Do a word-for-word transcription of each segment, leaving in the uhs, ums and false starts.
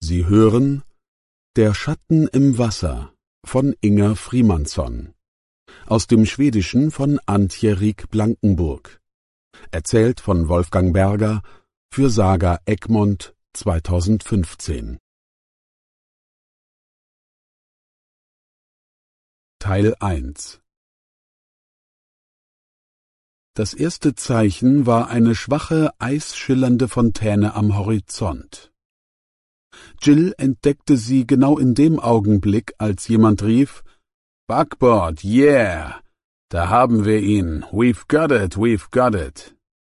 Sie hören Der Schatten im Wasser von Inger Frimannson, aus dem Schwedischen von Antje Riek Blankenburg, erzählt von Wolfgang Berger für Saga Egmont zweitausendfünfzehn. Teil eins. Das erste Zeichen war eine schwache, eisschillernde Fontäne am Horizont. Jill entdeckte sie genau in dem Augenblick, als jemand rief: »Backboard, yeah! Da haben wir ihn! We've got it, we've got it!«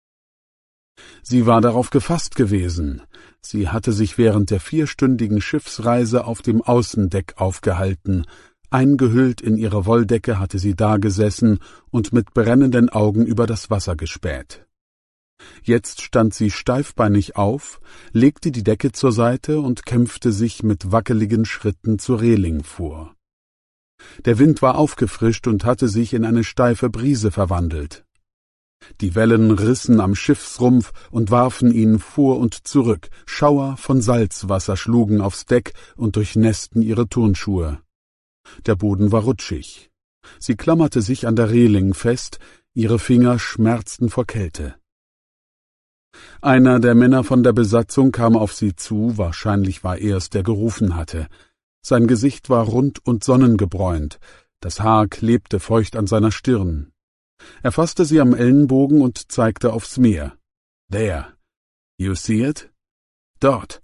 Sie war darauf gefasst gewesen. Sie hatte sich während der vierstündigen Schiffsreise auf dem Außendeck aufgehalten. Eingehüllt in ihre Wolldecke hatte sie dagesessen und mit brennenden Augen über das Wasser gespäht. Jetzt stand sie steifbeinig auf, legte die Decke zur Seite und kämpfte sich mit wackeligen Schritten zur Reling vor. Der Wind war aufgefrischt und hatte sich in eine steife Brise verwandelt. Die Wellen rissen am Schiffsrumpf und warfen ihn vor und zurück, Schauer von Salzwasser schlugen aufs Deck und durchnässten ihre Turnschuhe. Der Boden war rutschig. Sie klammerte sich an der Reling fest, ihre Finger schmerzten vor Kälte. Einer der Männer von der Besatzung kam auf sie zu, wahrscheinlich war er es, der gerufen hatte. Sein Gesicht war rund und sonnengebräunt, das Haar klebte feucht an seiner Stirn. Er fasste sie am Ellenbogen und zeigte aufs Meer. »There. You see it? Dort.«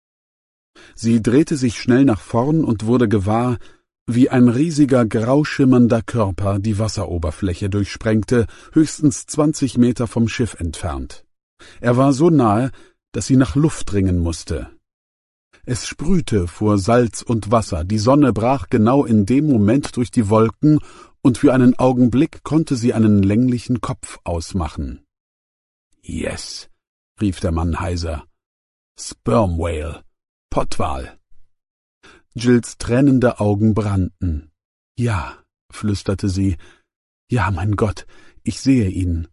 Sie drehte sich schnell nach vorn und wurde gewahr, wie ein riesiger, grau schimmernder Körper die Wasseroberfläche durchsprengte, höchstens zwanzig Meter vom Schiff entfernt. Er war so nahe, dass sie nach Luft ringen musste. Es sprühte vor Salz und Wasser, die Sonne brach genau in dem Moment durch die Wolken, und für einen Augenblick konnte sie einen länglichen Kopf ausmachen. »Yes«, rief der Mann heiser. »Sperm Whale, Pottwal.« Jills tränende Augen brannten. »Ja«, flüsterte sie, »ja, mein Gott, ich sehe ihn.«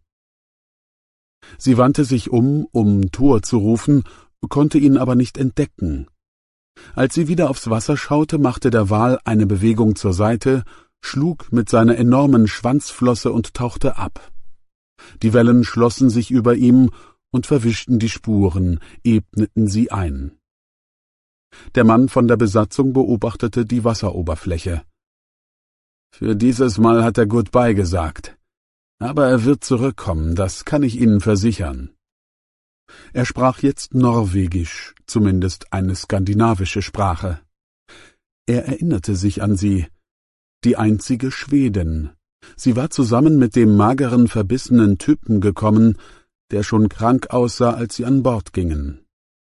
Sie wandte sich um, um Thor zu rufen, konnte ihn aber nicht entdecken. Als sie wieder aufs Wasser schaute, machte der Wal eine Bewegung zur Seite, schlug mit seiner enormen Schwanzflosse und tauchte ab. Die Wellen schlossen sich über ihm und verwischten die Spuren, ebneten sie ein. Der Mann von der Besatzung beobachtete die Wasseroberfläche. »Für dieses Mal hat er Goodbye gesagt. Aber er wird zurückkommen, das kann ich Ihnen versichern.« Er sprach jetzt Norwegisch, zumindest eine skandinavische Sprache. Er erinnerte sich an sie, die einzige Schwedin. Sie war zusammen mit dem mageren, verbissenen Typen gekommen, der schon krank aussah, als sie an Bord gingen.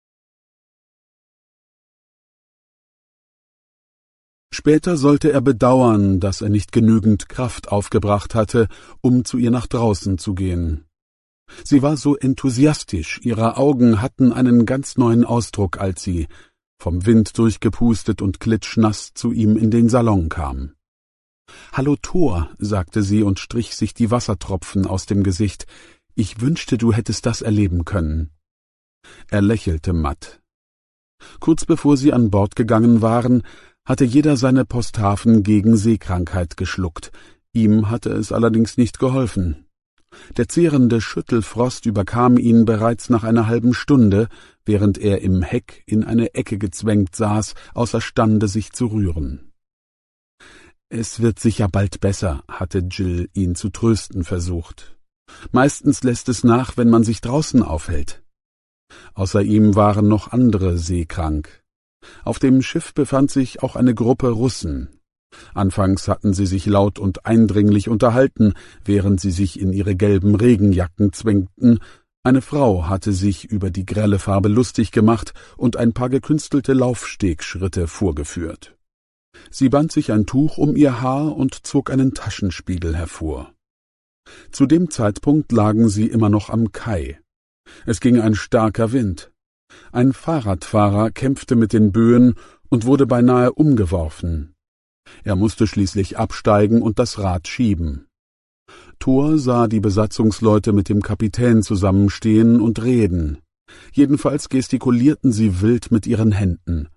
Später sollte er bedauern, dass er nicht genügend Kraft aufgebracht hatte, um zu ihr nach draußen zu gehen. Sie war so enthusiastisch, ihre Augen hatten einen ganz neuen Ausdruck, als sie, vom Wind durchgepustet und klitschnass, zu ihm in den Salon kam. »Hallo Thor«, sagte sie und strich sich die Wassertropfen aus dem Gesicht, »ich wünschte, du hättest das erleben können.« Er lächelte matt. Kurz bevor sie an Bord gegangen waren, hatte jeder seine Posthafen gegen Seekrankheit geschluckt. Ihm hatte es allerdings nicht geholfen. Der zehrende Schüttelfrost überkam ihn bereits nach einer halben Stunde, während er im Heck in eine Ecke gezwängt saß, außerstande sich zu rühren. »Es wird sicher bald besser«, hatte Jill ihn zu trösten versucht. »Meistens lässt es nach, wenn man sich draußen aufhält.« Außer ihm waren noch andere seekrank. Auf dem Schiff befand sich auch eine Gruppe Russen. Anfangs hatten sie sich laut und eindringlich unterhalten, während sie sich in ihre gelben Regenjacken zwängten. Eine Frau hatte sich über die grelle Farbe lustig gemacht und ein paar gekünstelte Laufstegschritte vorgeführt. Sie band sich ein Tuch um ihr Haar und zog einen Taschenspiegel hervor. Zu dem Zeitpunkt lagen sie immer noch am Kai. Es ging ein starker Wind. Ein Fahrradfahrer kämpfte mit den Böen und wurde beinahe umgeworfen. Er musste schließlich absteigen und das Rad schieben. Thor sah die Besatzungsleute mit dem Kapitän zusammenstehen und reden. Jedenfalls gestikulierten sie wild mit ihren Händen.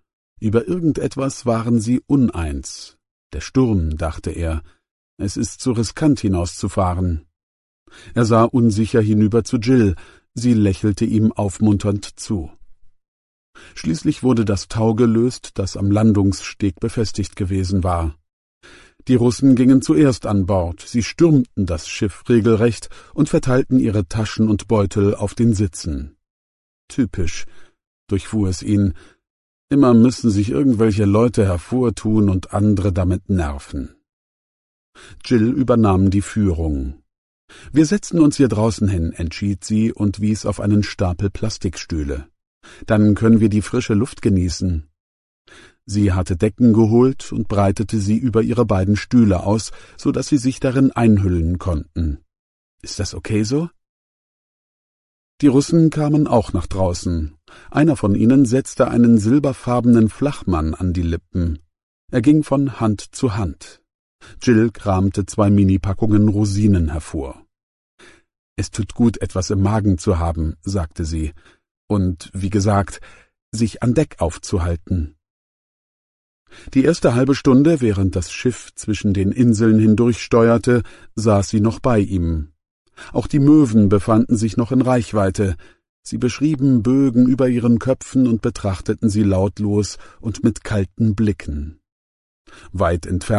Über irgendetwas waren sie uneins. Der Sturm, dachte er, es ist zu riskant hinauszufahren. Er sah unsicher hinüber zu Jill, sie lächelte ihm aufmunternd zu. Schließlich wurde das Tau gelöst, das am Landungssteg befestigt gewesen war. Die Russen gingen zuerst an Bord, sie stürmten das Schiff regelrecht und verteilten ihre Taschen und Beutel auf den Sitzen. Typisch, durchfuhr es ihn, immer müssen sich irgendwelche Leute hervortun und andere damit nerven. Jill übernahm die Führung. »Wir setzen uns hier draußen hin«, entschied sie und wies auf einen Stapel Plastikstühle. »Dann können wir die frische Luft genießen.« Sie hatte Decken geholt und breitete sie über ihre beiden Stühle aus, so dass sie sich darin einhüllen konnten. »Ist das okay so?« Die Russen kamen auch nach draußen. Einer von ihnen setzte einen silberfarbenen Flachmann an die Lippen. Er ging von Hand zu Hand. Jill kramte zwei Minipackungen Rosinen hervor. »Es tut gut, etwas im Magen zu haben«, sagte sie, »und, wie gesagt, sich an Deck aufzuhalten.« Die erste halbe Stunde, während das Schiff zwischen den Inseln hindurchsteuerte, saß sie noch bei ihm. Auch die Möwen befanden sich noch in Reichweite. Sie beschrieben Bögen über ihren Köpfen und betrachteten sie lautlos und mit kalten Blicken. Weit entfernt